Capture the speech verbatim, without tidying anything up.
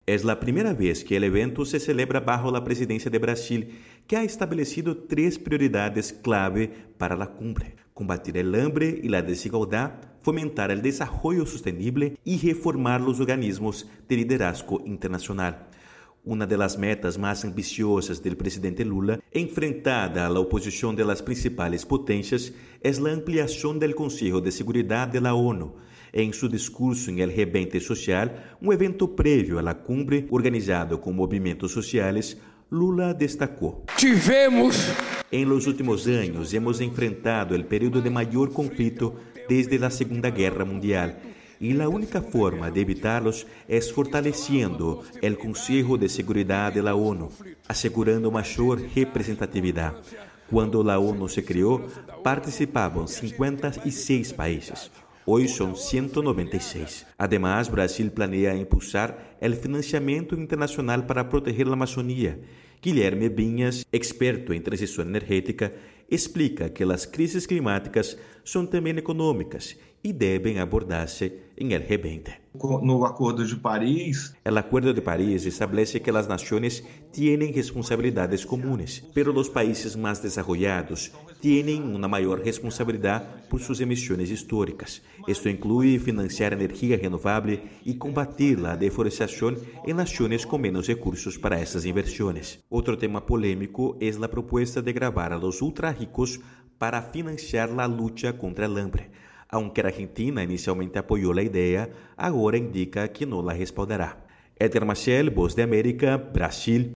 Es la primera vez que el evento se celebra bajo la presidencia de Brasil, que ha establecido tres prioridades clave para la cumbre: combatir el hambre y la desigualdad, fomentar el desarrollo sostenible y reformar los organismos de liderazgo internacional. Una de las metas más ambiciosas del presidente Lula, enfrentada a la oposición de las principales potencias, es la ampliación del Consejo de Seguridad de la ONU. En su discurso en el G veinte Social, un evento previo a la cumbre organizado con movimientos sociales, Lula destacó: Tivemos. En los últimos años hemos enfrentado el periodo de mayor conflicto desde la Segunda Guerra Mundial, y la única forma de evitarlos es fortaleciendo el Consejo de Seguridad de la ONU, asegurando mayor representatividad. Cuando la ONU se creó, participaban cincuenta y seis países. Hoy son ciento noventa y seis. Además, Brasil planea impulsar el financiamiento internacional para proteger la Amazonía. Guilherme Vinhas, experto en transición energética, explica que las crisis climáticas son también económicas y deben abordarse en el G veinte. No Acuerdo de París. El Acuerdo de París establece que las naciones tienen responsabilidades comunes, pero los países más desarrollados tienen una mayor responsabilidad por sus emisiones históricas. Esto incluye financiar energía renovable y combatir la deforestación en naciones con menos recursos para estas inversiones. Otro tema polémico es la propuesta de gravar a los ultrarricos para financiar la lucha contra el hambre. Aunque Argentina inicialmente apoyó la idea, ahora indica que no la respaldará. Éder Machel, Voz de América, Brasil.